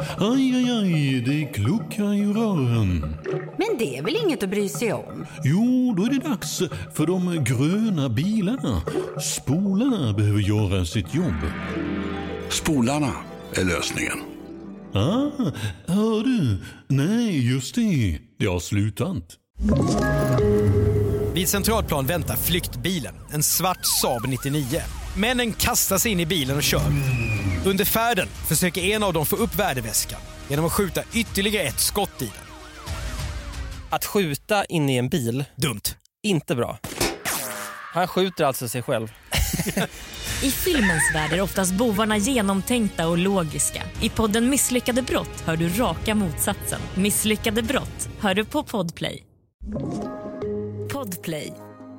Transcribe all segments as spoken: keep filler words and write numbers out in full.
Aj, aj, aj, det kluckar i rören. Men det är väl inget att bry sig om? Jo, då är det dags för de gröna bilarna. Spolarna behöver göra sitt jobb. Spolarna är lösningen. Ah, hör du? Nej, just det. Det har slutat. Vid Centralplan väntar flyktbilen, en svart Saab nittionio. Männen kastar sig in i bilen och kör. Under färden försöker en av dem få upp värdeväskan genom att skjuta ytterligare ett skott i den. Att skjuta in i en bil, dumt. Inte bra. Han skjuter alltså sig själv. I filmens värld är oftast bovarna genomtänkta och logiska. I podden Misslyckade brott hör du raka motsatsen. Misslyckade brott hör du på Podplay. Podplay.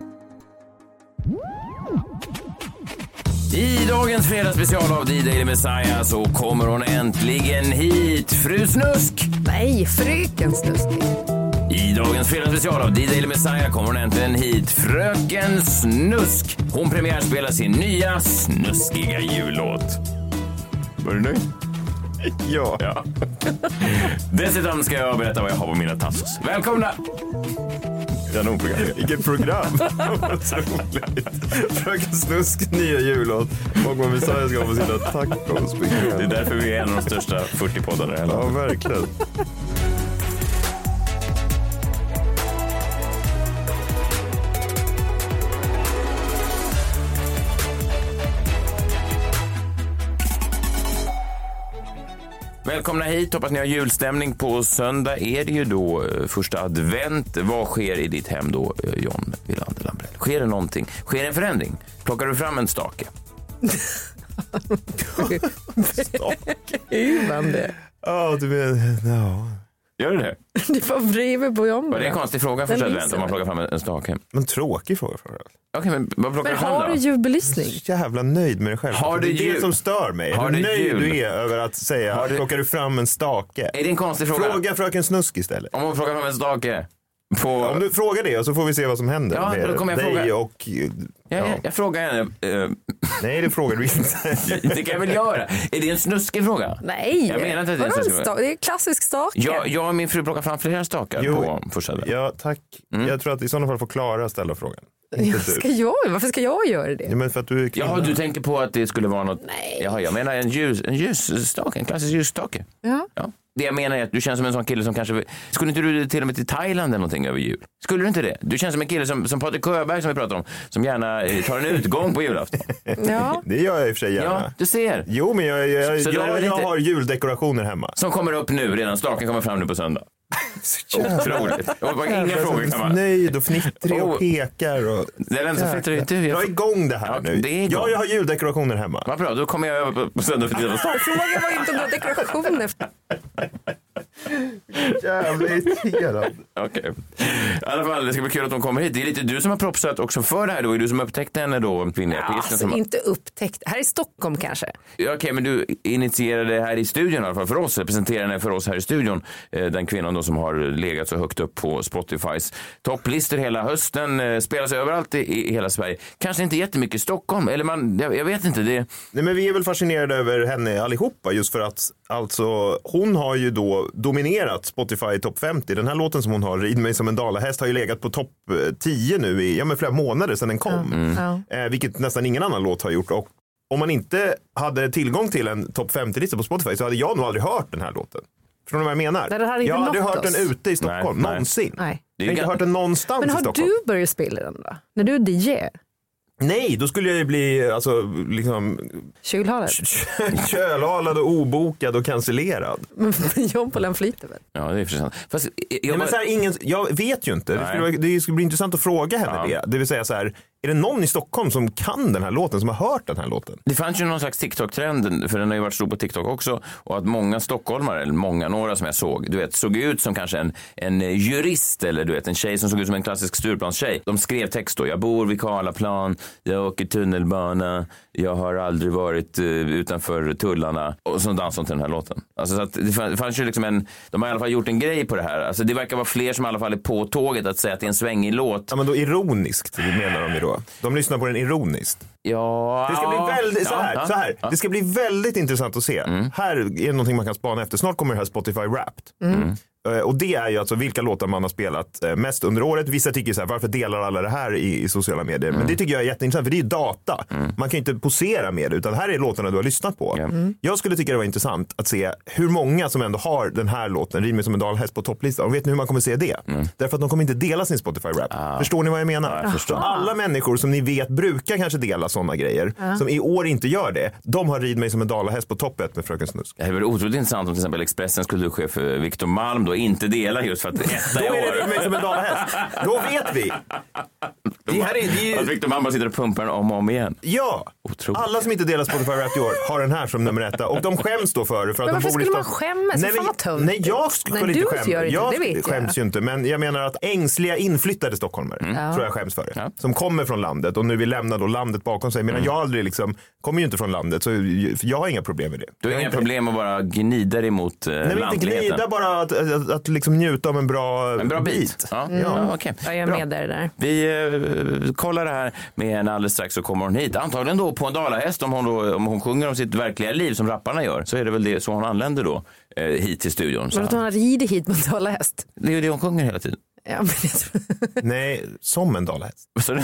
I dagens fredagsspecial av D-Daily Messiah så kommer hon äntligen hit, fru Snusk. Nej, fröken Snusk. I dagens fredagsspecial av D-Daily Messiah kommer hon äntligen hit, fröken Snusk. Hon premiärspelar sin nya snuskiga jullåt. Var du nöjd? Ja. ja. Dessutom ska jag berätta vad jag har på mina tassos. Välkomna! Kanonprogram. Vilket program. Så roligt. Fröken Snusk, nya jullåt. Och man vill säga ska få sina tacos. Det är därför vi är en av de största fyrtio-poddarna i hela landet. Ja, verkligen. Välkomna hit, hoppas ni har julstämning. På söndag är det ju då första advent. Vad sker i ditt hem då, John Wilander Lambrell? Sker det någonting? Sker en förändring? Plockar du fram en stake? Stake? Hur det? Ja, du vet, ja. Gör du det? Det var bredvid på John. Var det en konstig fråga för advent om man plockar fram en stake? Men tråkig fråga för det. Okej, men vad plockar men du fram då? har du julbelysning? Jag är så jävla nöjd med dig själv. Har du det är jul? det som stör mig. Har Hur du nöjd jul? du är över att säga, Har du... plockar du fram en stake? Är det en konstig fråga? Fråga fröken Snusk istället. Om hon plockar fram en stake på... Om du frågar det och så får vi se vad som händer ja, med då kommer jag dig fråga. och... Ja, ja. jag, jag frågar henne. Uh... Nej, det frågar du inte. Det kan jag väl göra. Är det en snuskig fråga? Nej. Jag menar inte att det är en snuskig fråga. Det är en klassisk stake. Jag, jag och min fru plockar fram flera stakar jo, på första advent. Ja, tack. Mm. Jag tror att i sådana fall får Klara ställa frågan. Ja, ska jag? Varför ska jag göra det? Ja, men för att du är kvinna. Jaha, du tänker på att det skulle vara något... Nej. Jaha, jag menar en, ljus, en ljusstake, en klassisk ljusstake. Ja. Ja. Det jag menar är att du känns som en sån kille som kanske... Skulle inte du till och med till Thailand eller någonting över jul? Skulle du inte det? Du känns som en kille som, som Patrik Sjöberg som vi pratar om, som gärna tar en utgång på julafton. Ja. Det gör jag i och för sig gärna. Ja, du ser. Jo, men jag, jag, jag, jag, jag inte... har juldekorationer hemma. Som kommer upp nu redan. Staken kommer fram nu på söndag. Otroligt. Och inga frågor kan man. Nöjd och fnittrig och pekar. Och... Det är vem som fnittrar inte. Jag Jag är igång det här ja, nu. Det är igång. Ja, jag har juldekorationer hemma. Vad bra, då kommer jag över på, på söndag för tiden. Frågan var inte om du har dekorationer. Jävla irriterad. Okej. Okay. I alla fall, det ska bli kul att de kommer hit. Det är lite du som har propsat också för det här. Det var ju du som upptäckte henne då, kvinnliga ja, artisten. alltså, som... inte upptäckt. Här i Stockholm kanske. Ja, okej, okay, men du initierade det här i studion i alla fall för oss. Presenterade henne för oss här i studion. Den kvinnan då som har legat så högt upp på Spotifys topplistor hela hösten. Spelas överallt i, i hela Sverige. Kanske inte jättemycket i Stockholm. Eller man, jag, jag vet inte. Det... Nej, men vi är väl fascinerade över henne allihopa. Just för att alltså, hon har ju då dominerat Spotify topp femtio. Den här låten som hon har, Rid mig som en dalahäst, har ju legat på topp tio nu i ja, men flera månader sedan den kom. Mm. Eh, vilket nästan ingen annan låt har gjort. Och om man inte hade tillgång till en topp femtio-lista på Spotify så hade jag nog aldrig hört den här låten. Förstår du vad jag menar? Nej, hade jag hade aldrig hört oss. den ute i Stockholm, nej, någonsin. Nej. Jag har inte hört den någonstans men i Stockholm. Men har du börjat spela den då? När du är D J? Nej, då skulle jag ju bli alltså, liksom... Kylhalad? Kölhalad och obokad och cancellerad. Men John Polen flyter väl? Ja, det är intressant. Fast jag, Nej, men så här, ingen, jag vet ju inte. Det skulle, det skulle bli intressant att fråga henne ja. det. Det vill säga så här, är det någon i Stockholm som kan den här låten, som har hört den här låten? Det fanns ju någon slags TikTok-trend, för den har ju varit stor på TikTok också, och att många stockholmare, eller många, några som jag såg, du vet, såg ut som kanske en, en jurist, eller du vet, en tjej som såg ut som en klassisk Stureplanstjej. De skrev text då, jag bor vid Karlaplan, jag åker tunnelbana, jag har aldrig varit uh, utanför tullarna, och så dansade till den här låten. Alltså så att det fanns, det fanns ju liksom en, de har i alla fall gjort en grej på det här. Alltså det verkar vara fler som i alla fall är på tåget att säga att det är en svängig låt. Ja, men då ironiskt, det menar de ju då. så. De lyssnar på den ironiskt. Ja. Det ska bli väldigt, så här, ja, så här. ja. Det ska bli väldigt intressant att se. Mm. Här är det någonting man kan spana efter. Snart kommer det här Spotify Wrapped. Mm. Och det är ju alltså vilka låtar man har spelat mest under året. Vissa tycker så här, varför delar alla det här i, i sociala medier? Mm. Men det tycker jag är jätteintressant, för det är ju data. Mm. Man kan ju inte posera med det, utan här är låtarna du har lyssnat på. Mm. Jag skulle tycka det var intressant att se hur många som ändå har den här låten, Rid mig som en dalhäst, på topplistan. Och vet ni hur man kommer se det? Mm. Därför att de kommer inte dela sin Spotify Rap. Ah. Förstår ni vad jag menar? Ja, jag så alla människor som ni vet brukar kanske dela sådana grejer, ah. som i år inte gör det, de har Rid mig som en dalhäst på toppet med Fröken Snusk. Det är väl otroligt intressant om till exempel Expressens kulturchef Victor Malm då inte delar just för att etta i år. Då är det Rid mig som en dalhäst. Då vet vi. Det här är, det är... Att Victor Malm bara sitter och pumpar den om och om igen. Ja, otroligt. Alla som inte delar Spotify Rap i år har den här som nummer ett. Och de skäms då för det. För att men varför de skulle man skämmas? Nej, men, nej, jag skulle nej, inte skämmas. Jag, jag det skäms ju inte. Men jag menar att ängsliga inflyttade stockholmare mm. tror jag skäms för det. Ja. Som kommer från landet och nu vill lämna då landet bakom sig. Men mm. jag aldrig liksom, kommer ju inte från landet, så jag har inga problem med det. Du har inga inte... problem att bara gnida emot eh, nej, inte gnida, bara att, att, att, att liksom njuta av en bra, en bra bit. bit. Ja. Mm. Ja, okay. Jag är med där. där. Vi eh, kollar det här med henne alldeles strax, så kommer hon hit. Antagligen då på en dalahäst, om hon, då, om hon sjunger om sitt verkliga liv som rapparna gör, så är det väl det så hon anländer då eh, hit till studion. Men att hon rider hit på en dalahäst? Det är ju det hon sjunger hela tiden. Ja, men det... Nej, som en dalahäst. Vad sa du?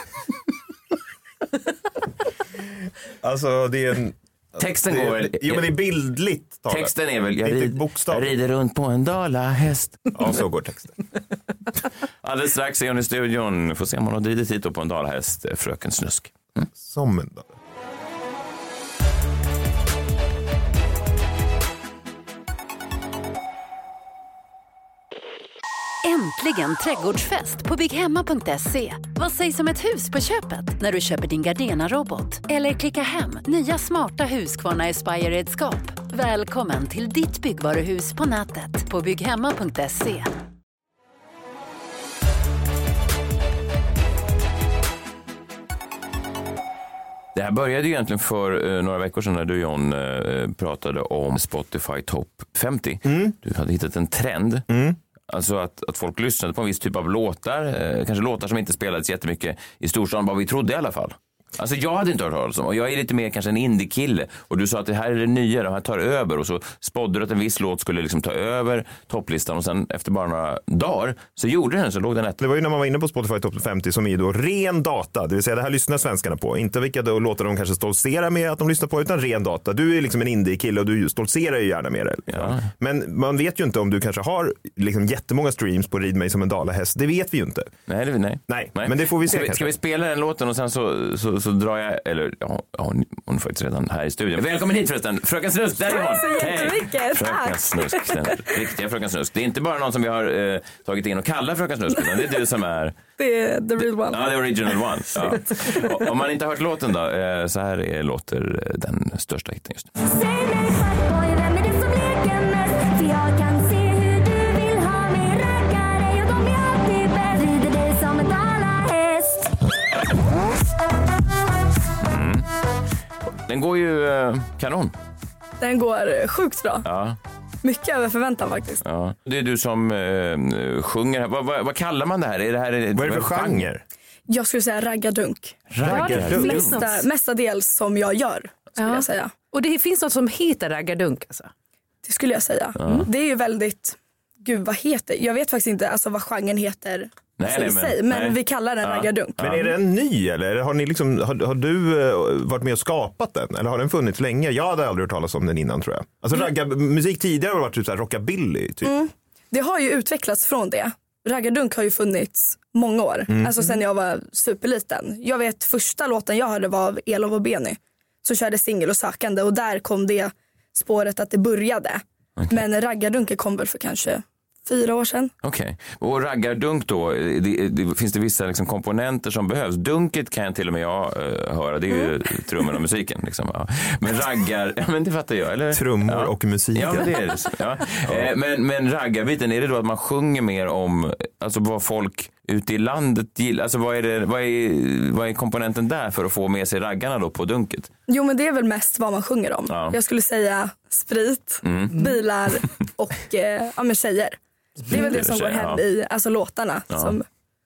Alltså det är en... Texten det, går väl... Jo, men det är bildligt talat. Texten är väl, jag, rid, jag rider runt på en dalahäst. Ja, så går texten. Alldeles strax är hon i studion. Får se om hon har ridit hit på en dalahäst, Fröken Snusk. Mm. Som en dalahäst. Äntligen trädgårdsfest på bygghemma punkt se. Vad sägs om ett hus på köpet när du köper din Gardena-robot? Eller klicka hem nya smarta Husqvarna Aspire-redskap. Välkommen till ditt byggvaruhus på nätet på bygghemma punkt se. Det här började ju egentligen för eh, några veckor sedan när du, John, eh, pratade om Spotify Top femtio. Mm. Du hade hittat en trend. Mm. Alltså att, att folk lyssnade på en viss typ av låtar, eh, kanske låtar som inte spelades jättemycket i storstan, vad vi trodde i alla fall. Alltså jag hade inte hört talas om, och jag är lite mer kanske en indie-kille, och du sa att det här är det nya, det här tar över, och så spådde du att en viss låt skulle liksom ta över topplistan, och sen efter bara några dagar så gjorde den, så låg den ett. Det var ju när man var inne på Spotify Top femtio som är då ren data, det vill säga det här lyssnar svenskarna på, inte vilka då låtar de kanske stoltserar med att de lyssnar på, utan ren data. Du är liksom en indie-kille och du stoltserar ju gärna med det. Ja. Men man vet ju inte om du kanske har liksom jättemånga streams på Rid mig som en dalahäst, det vet vi ju inte. Nej, det, nej. nej. nej. Men det får vi se. Ska vi, ska vi spela den låten och sen så, så, så drar jag, eller ja, hon, hon är faktiskt redan här i studion. Välkommen hit förresten, Fröken Snusk, där är hon. Tack så jättemycket, Fröken Snusk, den riktiga Fröken Snusk. Det är inte bara någon som vi har eh, tagit in och kallar Fröken Snusk, utan det är du som är... Det är the real one. Ja, the original one. Ja. Och, om man inte har hört låten då, eh, så här är, låter den största hitten just nu. Säg mig fuckboy, vem är det som leker mest? För jag kan se hur du vill ha mig, rackare, och de är alltid bäst. Rider dig som en dalahäst. Mm. Den går ju eh, kanon. Den går sjukt bra. Ja. Mycket över förväntan faktiskt. Ja. Det är du som eh, sjunger. Vad, vad, vad kallar man det här? Är det här är, vad är det för genre? Jag skulle säga raggadunk. Raggadunk? Mesta, mestadels som jag gör, skulle ja. jag säga. Och det finns något som heter raggadunk alltså? Det skulle jag säga. Ja. Mm. Det är ju väldigt... Gud, vad heter... Jag vet faktiskt inte alltså, vad genren heter. Nej, nej, men, sig, men nej. vi kallar den ja. raggadunk. Men är den ny eller har, ni liksom, har, har du uh, varit med och skapat den? Eller har den funnits länge? Jag hade aldrig hört talas om den innan, tror jag. Alltså mm. ragga, musik tidigare har varit typ så här rockabilly typ. Mm. Det har ju utvecklats från det. Raggadunk har ju funnits många år. Mm. Alltså sen jag var superliten. Jag vet första låten jag hörde var av Elof och Benny. Så körde Singel och Sökande, och där kom det spåret att det började. Okay. Men raggadunken kom väl för kanske fyra år sedan. Okej. Okay. Och raggardunk då, det, det, finns det vissa liksom komponenter som behövs? Dunket kan jag till och med jag uh, höra, det är ju mm. trummor och musiken. Liksom, ja. Men raggar, ja men det fattar jag. Eller? Trummor ja. och musiken. Ja, men det är det. Ja. ja. Eh, men, men raggarbiten, är det då att man sjunger mer om alltså, vad folk ute i landet gillar? Alltså vad är, det, vad, är, vad är komponenten där för att få med sig raggarna då på dunket? Jo, men det är väl mest vad man sjunger om. Ja. Jag skulle säga sprit, mm. bilar och eh, ja, men tjejer. Det är väl det som går hem ja. i alltså, låtarna. Ja. Som...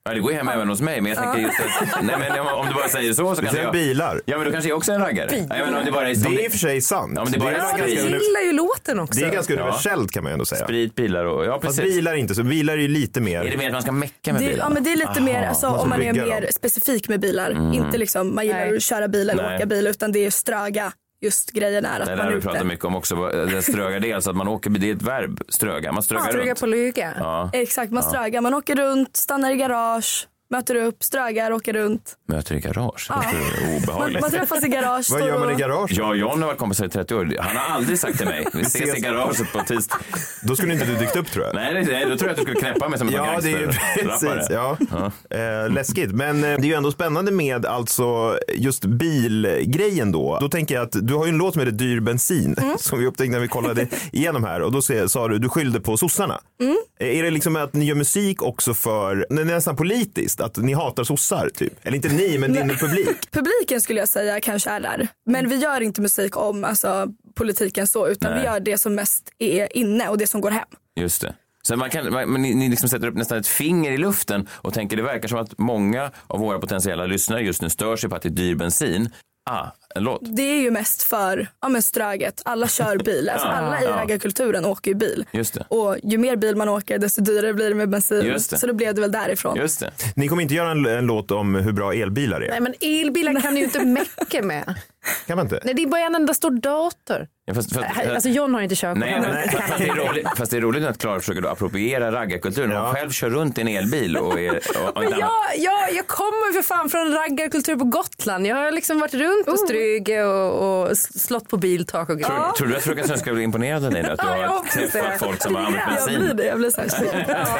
Ja, det går hem även hos mig, men jag tänker just att, nej, men om du bara säger så så kanske jag... bilar. Ja, men då kanske jag också är en raggare. Ja, men om det, bara är, det är i och för sig sant. Ja, men det, bara det är är jag gillar ju låten också. Det är ganska universellt kan man ju ändå säga. Sprit, bilar och... Ja, precis. Fast bilar inte, så bilar är ju lite mer... Är det mer att man ska mecka med det, bilar? Ja, men det är lite Aha, mer, alltså, om man är mer dem. specifik med bilar. Mm. Inte liksom, man gillar Nej. att köra bil eller Nej. åka bil, utan det är ströga. Just grejen är att Det man där är vi ute. pratar mycket om också, det ströga det är alltså att man åker, det är ett verb, ströga, man strögar Ströga runt. på lyga. Ja. Exakt, man strögar. Man åker runt, stannar i garage, möter upp, strögar, åker runt. Möter i garage, Ja. det är Man, obehagligt. man träffas i garage. Vad står gör man i och- garage? Jag och John har varit kompisar i trettio år. Han har aldrig sagt till mig, vi ses i garaget på tisdag. Då skulle inte du dykt upp tror jag. Nej, nej, nej, då tror jag att du skulle knäppa mig som en Ja, det är ju gangsterrappare. precis. Ja. Ja. Eh, läskigt. Men eh, det är ju ändå spännande med alltså just bilgrejen då. Då tänker jag att du har ju en låt som heter Dyr bensin Mm. som vi upptäckte när vi kollade igenom här. Och då se- sa du, du skyllde på sossarna. Mm. Eh, Är det liksom att ni gör musik också för, det är nästan politiskt, att ni hatar sossar typ? Eller inte ni, men din publik. Publiken skulle jag säga kanske är där. Men vi gör inte musik om alltså, politiken så, utan Nej. vi gör det som mest är inne och det som går hem. Just det. Så man kan, man, men ni, ni liksom sätter upp nästan ett finger i luften och tänker det verkar som att många av våra potentiella lyssnare just nu stör sig på att det är dyr bensin. Ah, en låt. Det är ju mest för ja, men ströget. Alla kör bil. Alltså, Ja, alla i ja. raggarkulturen åker ju bil. Just det. Och ju mer bil man åker desto dyrare blir det med bensin. Just det. Så då blev det väl därifrån. Just det. Ni kommer inte göra en, en låt om hur bra elbilar är? Nej, men elbilar kan du ju inte mecka med. Kan man inte? Nej, det är bara en enda stor dator. Ja, fast, fast, Alltså John har inte körkort. Nej, men, fast, det är roligt, fast det är roligt att Klara försöker då appropriera raggarkulturen. Ja. Hon själv kör runt i en elbil och är... Och, och Men jag, jag, jag kommer för fan från raggarkultur på Gotland. Jag har liksom varit runt och strugit och, och slått på biltak och grejer. Tror, tror du att fröken Svenska blir imponerad av dig? Att du Ja, jag har hoppas träffat det. folk som har använt Jag bensin? blir det, jag blir så här stolt. Ja.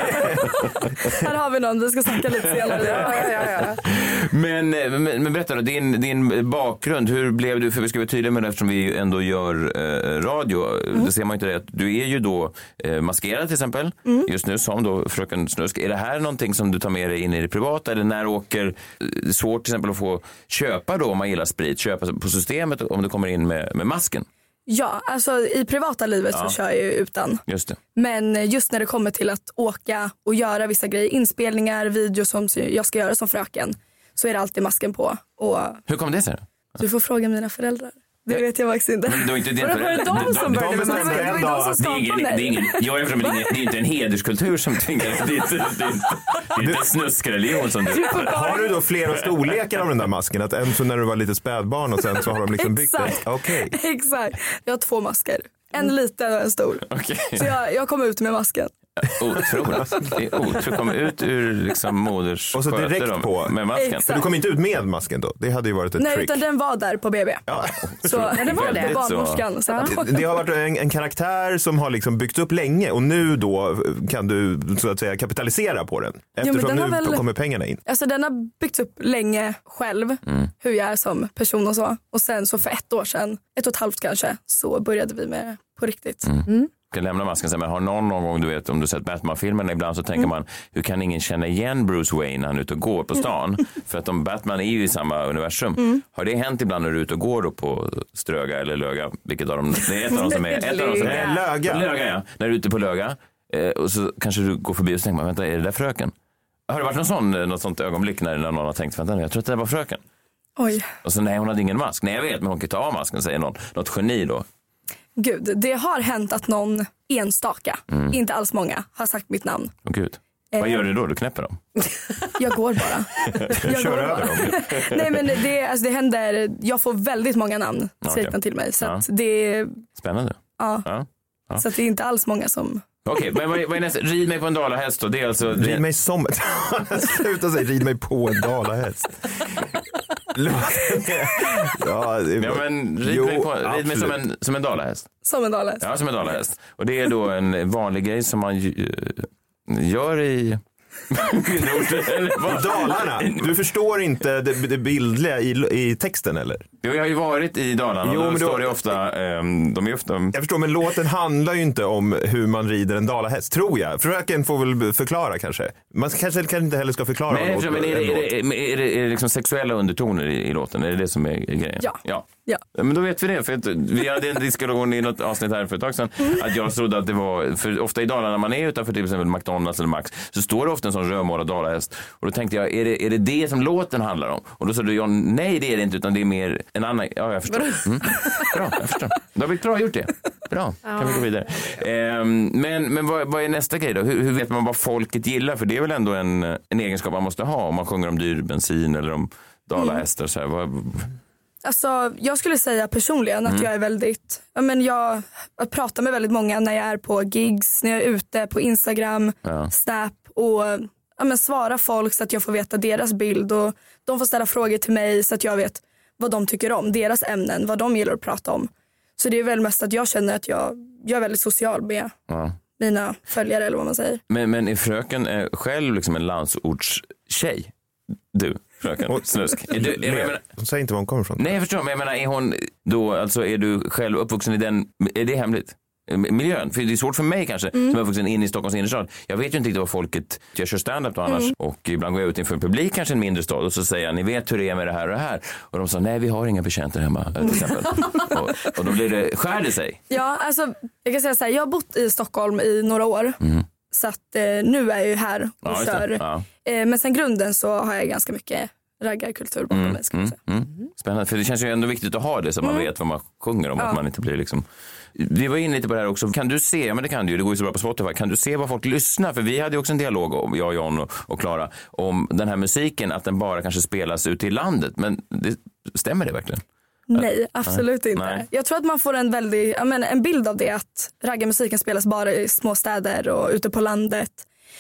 Här har vi någon, vi ska snacka lite senare. Ja, ja, ja. Men, men, men berätta då, din, din bakgrund, hur blev du, för vi ska vara tydliga med det eftersom vi ändå gör eh, radio, Mm. det ser man inte det, att du är ju då eh, maskerad till exempel, Mm. just nu som då fröken Snusk. Är det här någonting som du tar med dig in i det privata eller när åker, eh, svårt till exempel att få köpa då om man gillar sprit, köpa på systemet om du kommer in med, med masken? Ja, alltså i privata livet Ja. så kör jag ju utan. Just det. Men just när det kommer till att åka och göra vissa grejer, inspelningar, videos som jag ska göra som fröken, så är det alltid masken på. Och Hur kom det sig? du får fråga mina föräldrar. Det vet jag faktiskt inte. Men det var inte din Var det förälder. de som De- började de med masken? Det var ju de som Det är ingen, skapade det är ingen, mig. jag är från, det är ingen- det är inte en hederskultur som tvingar. Det är inte, det är inte, det är inte en snuskreligion som du... Har du då flera storlekar av den där masken? Att en så när du var lite spädbarn och sen så har de liksom byggt det? Exakt. Okej. Exakt. Jag har två masker. En liten och en stor. Okej. Så jag, jag kom ut med masken. Otroligt. Det är otroligt. Kom ut ur liksom moders Och så sköte direkt då, på. med masken. Exakt. Så du kom inte ut med masken då? Det hade ju varit ett Nej, trick. utan den var där på B B. Ja. Så ja, det var det. Väldigt Barnmorskan satte på. Det, det har varit en, en karaktär som har liksom byggts upp länge och nu då kan du så att säga kapitalisera på den. Eftersom den har nu väl- kommer pengarna in. Alltså den har byggts upp länge själv, Mm. hur jag är som person och så. Och sen så för ett år sedan, ett och ett halvt kanske, så började vi med på riktigt. Mm. Kan lämna masken sen, men har någon, någon gång, du vet, om du sett Batman-filmerna ibland så tänker Mm. man, hur kan ingen känna igen Bruce Wayne när han är ute och går på stan? För att de Batman är ju i samma universum. Mm. Har det hänt ibland när du är ute och går då på Ströga eller Löga? Vilket av dem? Det är ett av dem som är... Ett av dem som är Löga. Löga, ja. När du är ute på Löga eh, och så kanske du går förbi och så tänker man, vänta, är det där fröken? Har det varit någon sån, något sånt ögonblick när någon har tänkt, vänta, jag tror att det där var fröken? Oj, Och så nej, hon hade ingen mask. Nej, jag vet, men hon kan ta av masken, säger någon. Något geni då. gud. Det har hänt att någon enstaka, Mm. inte alls många, har sagt mitt namn. Åh gud. Vad Eh. gör du då? Du knäpper dem? Jag går bara. Jag Kör går över bara. dem. Nej men det, alltså det händer, jag får väldigt många namn skrivna Okej. till mig. Så Ja. att det, Spännande. ja, Ja. Ja. så att det är inte alls många som... Okej, men vad är, vad är nästa? Rid mig på en dalahäst då. Det är alltså... Rid mig som... Sluta säga rid mig på en dalahäst. ja, det... Ja, men rid Jo, mig, på, rid mig som, absolut. en, som en dalahäst. Som en dalahäst. Ja, som en dalahäst. Och det är då en vanlig grej som man ju, gör i... Eller vad? Dalarna. Du förstår inte det, det bildliga i, i texten eller? Jo, jag har ju varit i Dalarna. Jo, Jo, men men då- står det ofta... ehm, de är ofta... Jag förstår, men låten handlar ju inte om hur man rider en dalahäst, tror jag. Fröken får väl förklara kanske. Man kanske kan inte heller ska förklara Nej, låt- men är det, en är låt. det, är det, är det liksom sexuella undertoner i, i låten? Är det det som är grejen? Ja. ja. Ja. Men då vet vi det. För att vi hade en diskussion i något avsnitt här för ett tag sedan. Att jag trodde att det var, för ofta i Dalarna när man är utanför till exempel McDonalds eller Max, så står det ofta en sån rödmålad dalahäst. Och då tänkte jag, är det, är det det som låten handlar om? Och då sa du, ja, nej det är det inte, utan det är mer en annan. Ja, jag förstår. Mm. Bra, jag förstår. Då har vi bra gjort det. Bra, kan ja. vi gå vidare. Ehm, men men vad, vad är nästa grej då? Hur, hur vet man vad folket gillar? För det är väl ändå en, en egenskap man måste ha om man sjunger om dyr bensin eller om dalahästar. Mm. Så här. Vad... Alltså, jag skulle säga personligen att mm. jag är väldigt, ja, men jag, jag pratar med väldigt många när jag är på gigs, när jag är ute på Instagram, ja. Snap och ja, men svara folk så att jag får veta deras bild och de får ställa frågor till mig så att jag vet vad de tycker om, deras ämnen, vad de gillar att prata om. Så det är väl mest att jag känner att jag, jag är väldigt social med ja. mina följare eller vad man säger. Men, men är fröken är själv liksom en landsortstjej? Du, fröken Snusk. Är du, är Nej, menar, hon säger inte var hon kommer ifrån. Nej, jag förstår. Men jag menar, är hon då, alltså är du själv uppvuxen i den, är det hemligt? Miljön, för det är svårt för mig kanske mm. som är uppvuxen in i Stockholms innerstad. Jag vet ju inte riktigt vad folket, jag kör stand-up då annars mm. och ibland går jag ut inför en publik kanske en mindre stad och så säger jag, ni vet hur det är med det här och det här och de sa, nej vi har inga betjänter hemma till exempel. och, och då blir det, skär det sig? Ja, alltså jag kan säga så här, jag har bott i Stockholm i några år mm. så att eh, nu är jag ju här och ja, kör ja. eh, men sen grunden så har jag ganska mycket raggarkultur bakom mm. mig ska jag säga. Mm. Mm. Spännande, för det känns ju ändå viktigt att ha det så mm. man vet vad man sjunger om ja. att man inte blir liksom. Vi var inne lite på det här också. Kan du se, ja men det kan du ju, det går ju så bra på Spotify. Kan du se vad folk lyssnar? För vi hade ju också en dialog, om, jag, John och Klara, om den här musiken, att den bara kanske spelas ute i landet. Men det, stämmer det verkligen? Nej, absolut Nej. inte. Nej. Jag tror att man får en väldigt, jag menar, en bild av det att raggarmusiken spelas bara i små städer och ute på landet.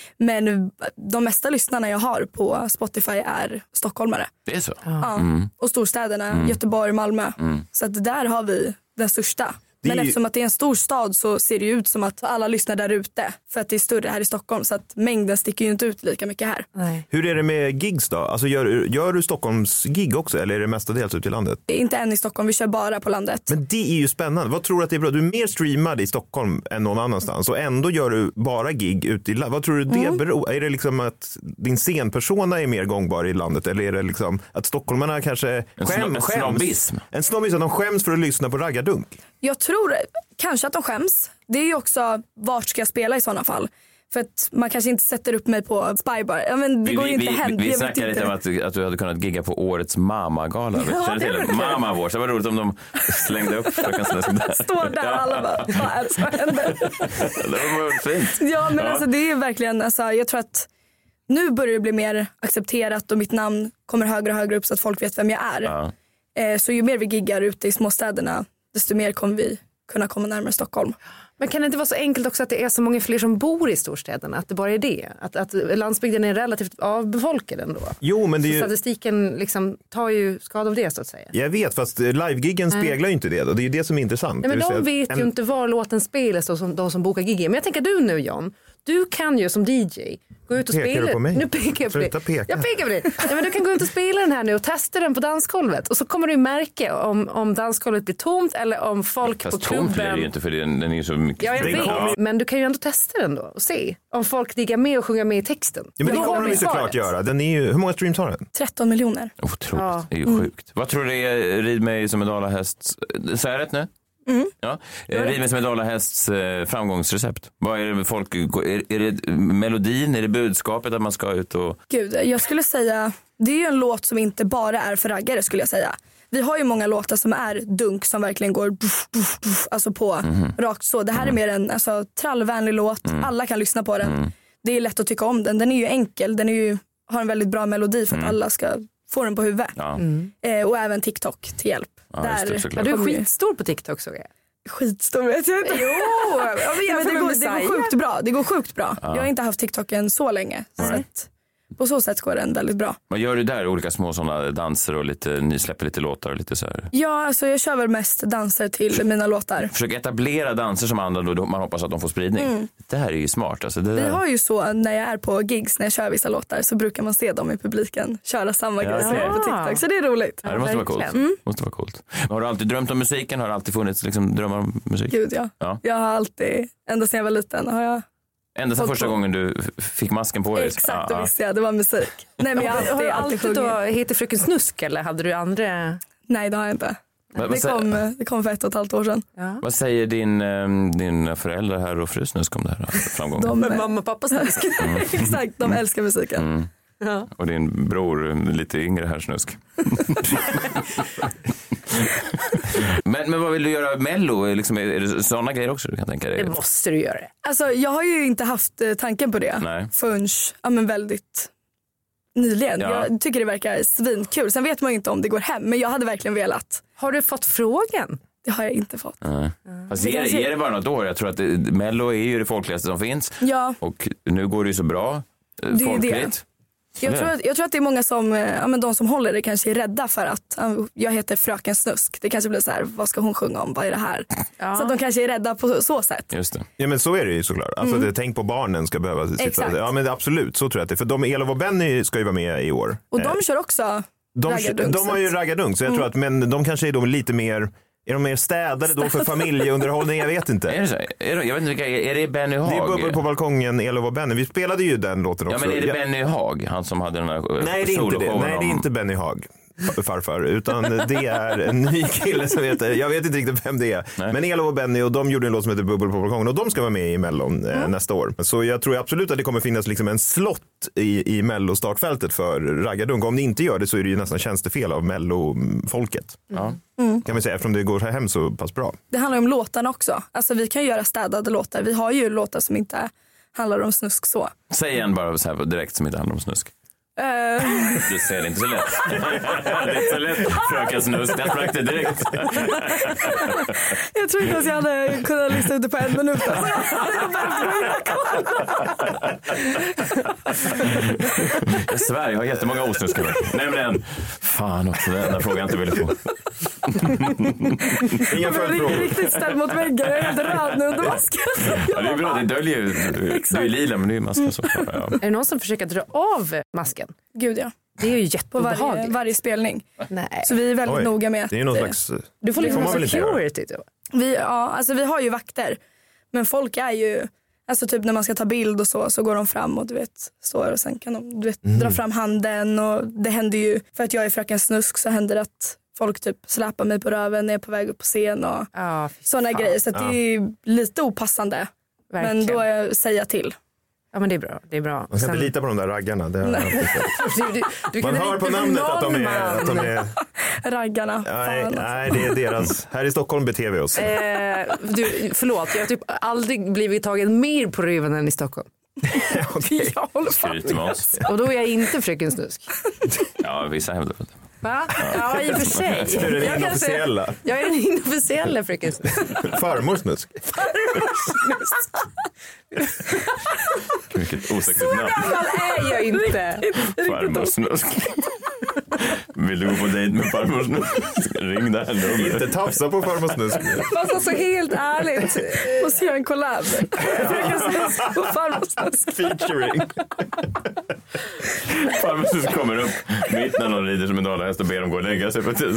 Men de mesta lyssnarna jag har på Spotify är stockholmare. Det är så? Ja, mm. och storstäderna, mm. Göteborg, Malmö. Mm. Så att där har vi den största. Men ju... eftersom att det är en stor stad så ser det ut som att alla lyssnar där ute. För att det är större här i Stockholm så att mängden sticker ju inte ut lika mycket här. Nej. Hur är det med gigs då? Alltså gör, gör du Stockholms gig också eller är det mestadels ut i landet? Inte än i Stockholm, vi kör bara på landet. Men det är ju spännande. Vad tror du att det är bra? Du är mer streamad i Stockholm än någon annanstans och ändå gör du bara gig ut i landet. Vad tror du det mm. beror? Är det liksom att din scenpersona är mer gångbar i landet eller är det liksom att stockholmarna kanske en skäm, snob, skäms? Snobbism. En snobbism, de skäms för att lyssna på raggardunk. Jag tror kanske att de skäms. Det är ju också vart ska jag spela i sådana fall. För att man kanske inte sätter upp mig på Spybar. Ja, men det vi, går ju inte vi, hem. Vi, vi snackade lite om att, att du hade kunnat gigga på årets Mamma-gala. Ja, Känner till det? Mamma Awards. Det var roligt om de slängde upp. Står där alla bara, vad är det som händer? Det var fint. Ja, men ja. alltså det är verkligen, alltså, jag tror att nu börjar det bli mer accepterat och mitt namn kommer högre och högre upp så att folk vet vem jag är. Ja. Eh, så ju mer vi giggar ute i småstäderna desto mer kommer vi kunna komma närmare Stockholm. Men kan det inte vara så enkelt också att det är så många fler som bor i storstäderna? Att det bara är det? Att, att landsbygden är relativt avbefolkad ändå? Jo, men det är ju... Statistiken liksom tar ju skada av det så att säga. Jag vet, fast livegiggen speglar ju inte det. Då. Det är ju det som är intressant. Nej, men de vet en... ju inte var låten spelas då, som de som bokar giggen. Men jag tänker du nu, John. Du kan ju som D J gå ut och pekar spela. Du på mig? Nu pekar jag på dig. Peka. Jag pekar på dig. Ja, men du kan gå ut och spela den här nu och testa den på dansgolvet. Och så kommer du märka om, om dansgolvet blir tomt eller om folk fast på klubben... Fast tomt blir det ju inte för den, den är ju så mycket... Ja, jag vet. Ja. Men du kan ju ändå testa den då och se om folk diggar med och sjunger med i texten. Ja, men det kommer de ju såklart göra. Den är ju, hur många streams har den? tretton miljoner. Otroligt, ja. Det är ju mm. sjukt. Vad tror du det är, rid mig som en dalahäst? Säger jag rätt nu? Mm. Ja. Rid mig som en dalahästs eh, framgångsrecept. Vad är det folk, är, är det melodin, är det budskapet att man ska ut och... Gud, jag skulle säga, det är ju en låt som inte bara är för raggare skulle jag säga. Vi har ju många låtar som är dunk som verkligen går buff, buff, buff, alltså på mm. rakt så. Det här mm. är mer en alltså, trallvänlig låt, mm. alla kan lyssna på den. Mm. Det är lätt att tycka om den, den är ju enkel, den är ju, har en väldigt bra melodi för att mm. alla ska få den på huvudet. Ja. Mm. Eh, och även TikTok till hjälp. Ja, Där, det, ja, du är skitstor på TikTok så är skitstor vet jag inte. Jo, ja, men men det, går, det går sjukt bra. Det går sjukt bra. Ja. Jag har inte haft TikTok än så länge. Så att på så sätt går den väldigt bra. Vad gör du där? Olika små sådana danser och lite, ni släpper lite låtar och lite så här? Ja, alltså jag kör väl mest danser till mina låtar. Försök etablera danser som andra då man hoppas att de får spridning. Mm. Det här är ju smart. Alltså det Vi där... har ju så när jag är på gigs, när jag kör vissa låtar så brukar man se dem i publiken köra samma ja. grejer på TikTok. Så det är roligt. Ja, det måste vara coolt. Mm. måste vara coolt. Har du alltid drömt om musiken? Har det alltid funnits liksom, drömmar om musik? Gud ja. ja. Jag har alltid, ända sedan jag var liten har jag ända sedan första gången du fick masken på dig? Exakt, det visste jag. Det var musik. Nej, men jag har alltid, alltid, alltid då, heter Fröken Snusk eller hade du andra? Nej, det har jag inte. Vad, Det kom, det kom för ett och ett halvt år sedan. Ja. vad säger din, um, din föräldrar här och fru Snusk om det här framgången? De, Men mamma och pappa Snusk. exakt, de älskar musiken. Mm. Ja. Och din bror, lite yngre här Snusk. men, men vad vill du göra Mello? Liksom, är det sådana grejer också du kan tänka dig? Det måste du göra. Alltså, jag har ju inte haft eh, tanken på det Nej. förrän ja, men väldigt nyligen. Ja. Jag tycker det verkar svinkul. Sen vet man ju inte om det går hem, men jag hade verkligen velat. Har du fått frågan? Det har jag inte fått. Nej. Fast ge, ge det bara något år. Jag tror att det, Mello är ju det folkligaste som finns. Ja. Och nu går det ju så bra. Det är Folkligt. Jag tror, att, jag tror att det är många som, ja, men de som håller det kanske är rädda för att ja, jag heter Fröken Snusk. Det kanske blir så här, vad ska hon sjunga om? Vad är det här? Ja. Så att de kanske är rädda på så sätt. Just det. Ja men så är det ju såklart. Alltså Mm. det, tänk på barnen ska behöva sitta. Exakt. Ja men absolut, så tror jag att det är. För de, Elof och Benny ska ju vara med i år. Och Eh, de kör också de, raggardunk, de har ju raggadunk, så jag Mm. tror att, men de kanske är då lite mer, är de mer städade då för familjeunderhållning? Jag vet inte. Är det så? Är det, jag vet inte vilka, är det Benny Haag? Det är Bubbel på balkongen, Elof och Benny. Vi spelade ju den låten Ja, också. men är det Ja. Benny Haag, han som hade den här Nej, det är inte det. soloshowen Nej, det är om- inte Benny Haag, farfar, utan det är en ny kille som heter, jag vet inte riktigt vem det är. Nej. Men Elof och Benny, och de gjorde en låt som heter Bubbel på balkongen och de ska vara med i Mellon eh, Mm. nästa år. Så jag tror absolut att det kommer finnas liksom en slott i, i Mello startfältet för raggardunk. Om det inte gör det så är det ju nästan tjänstefel av Mello-folket. Ja. Mm. Kan man säga, eftersom det går hem så pass bra. Det handlar ju om låtarna också. Alltså vi kan ju göra städade låtar. Vi har ju låtar som inte handlar om snusk så. Säg en bara så här direkt som inte handlar om snusk. Eh, Du ser det inte så lätt. Det är inte så lätt, fröken Snusk. Jag sprack det direkt. jag tror inte att jag hade kunnat lista ut det på en minut. Alltså. Jag svär, jag har jättemånga osnuskare. Nämligen, fan också, den där frågan jag inte ville få. Inga Jag är följdfrågor. riktigt ställd mot väggen. Jag är helt röd nu under masken. Ja, det är bra, det döljer ju. Du är lila, men det är ju masken så. Ja. Är det någon som försöker dra av masken? Gud ja. Det är ju På varje, jätteobehagligt. varje spelning. Nej. Så vi är väldigt Oj, noga med att... Det är ju någon eh, slags... Du får Det liksom får man väl en inte göra. security då. Vi, ja, alltså vi har ju vakter. Men folk är ju... Alltså typ när man ska ta bild och så, så går de fram och du vet, står och sen kan de du vet, Mm. dra fram handen. Och det händer ju, för att jag är Fröken Snusk så händer det att folk typ släpar mig på röven när jag är på väg upp på scen och Ja, fy sådana fan. grejer. Så att det är ju lite opassande. Verkligen. Men då är, säger jag till. Ja, men det är bra. Det är bra. Man ska Sen- inte lita på de där raggarna. Det har jag inte sett. Du, du, du Man kan hör lita på namnet att de är... Att de är Raggarna. nej, Fan. nej, det är deras... Här i Stockholm beter vi oss. Eh, du, förlåt, jag har typ aldrig blivit tagen mer på röven än i Stockholm. Okej. Jag håller fan Skryter med oss. Och då är jag inte Fröken Snusk. Ja, vissa hävdar det. Va? Ja, i och för sig. Du är den Jag kan säga- inofficiella. Jag är den inofficiella Fröken Snusk. Farmor Snusk. Vilket osexigt namn. Gammal är jag inte. Farmor Snusk. Vill du gå på dejt med farmor Snusk? Ring det här numret. Inte tafsa på farmor Snusk. Fast alltså helt ärligt. måste göra en collab. Fröken Snusk och Farmor Snusk. Featuring. Farmor Snusk kommer upp mitt när någon rider som en dalahäst och ber dem gå och lägga sig för att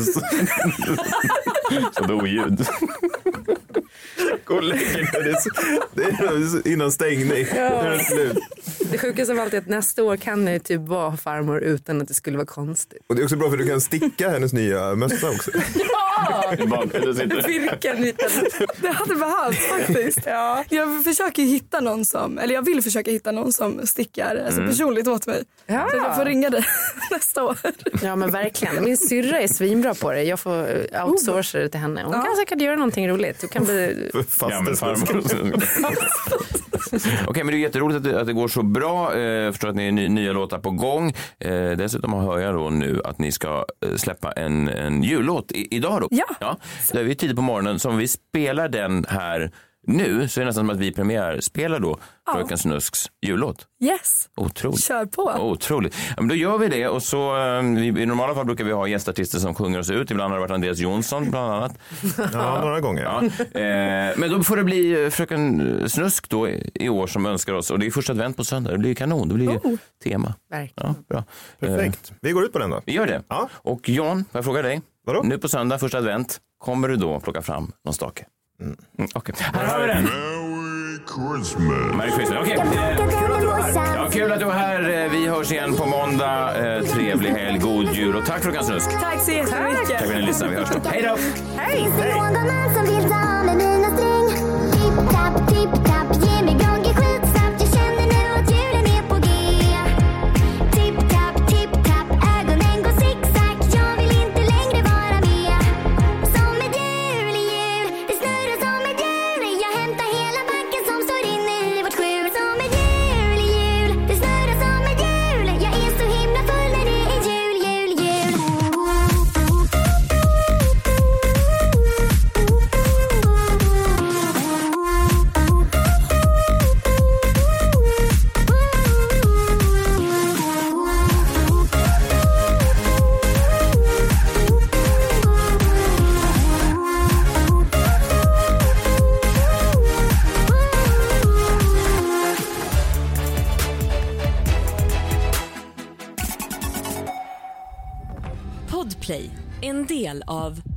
så då ljud. Gå och lägg dig. Det är så- det är innan stängning. Nu är det slut. Det sjukaste av allt är att nästa år kan jag typ vara farmor utan att det skulle vara konstigt. Och det är också bra för du kan sticka hennes nya mössa också. Ja! I bakgrunden sitter. Virka en liten. Det hade behövts faktiskt. Ja. Jag försöker hitta någon som, eller jag vill försöka hitta någon som stickar alltså Mm. personligt åt mig. Ja. Så jag får ringa dig nästa år. Ja, men verkligen. Min syrra är svinbra på det. Jag får eh, outsourca det till henne. Hon Ja. kan säkert göra någonting roligt. Du kan bli... Ja, men Faste Snusk. farmor. Okej, men det är jätteroligt att det, att det går så bra. Eh, Jag förstår att ni är ny, nya låtar på gång. Eh, dessutom hör jag då nu att ni ska eh, släppa en, en jullåt i, idag då. Ja. ja. Det är vi tidigt på morgonen. Så om vi spelar den här nu så är det nästan som att vi premiär spelar då Ja. Fröken Snusks jullåt. Yes, Otroligt. kör på. Otroligt. Ja, men då gör vi det och så eh, vi, i normala fall brukar vi ha gästartister som sjunger oss ut. Ibland har det varit Andreas Jonsson bland annat. Ja, några gånger. Ja. Eh, men då får det bli eh, Fröken Snusk då i, i år som önskar oss. Och det är första advent på söndag. Det blir kanon. Det blir Oh. tema. Verkligen. Ja, bra. Eh, Perfekt. Vi går ut på den då. vi gör det. Ja. Och Jan, får jag fråga dig? Vadå? Nu på söndag, första advent, kommer du då plocka fram någon stake? Mm. Mm, Okej, här har vi den. Merry Christmas. Merry Christmas. Okej. Jag Eh, plockade den igår Ja, kul att du var här. Vi hörs igen på måndag. Eh, trevlig helg, god jul och tack Fröken Snusk. Tack så jättemycket. Tack för att ni lyssnade. Vi hörs då. Hej då! Hej! Finns det någon man som vill ta av med mina string? Tipp-tapp, tipp-tapp, ge mig groggy skitsnabbt. Jag känner nu att julen är på G. Tipp-tapp, tipp-tapp, ögonen går zigzag. Jag vill inte längre vara med. Som ett jul i jul, det snurrar som ett hjul. Jag hämtar hela banken som står inne i vårt skjul. Som ett jul i jul, det snurrar som ett hjul. Jag är så himla full när det är jul, jul, jul. Podplay, en del av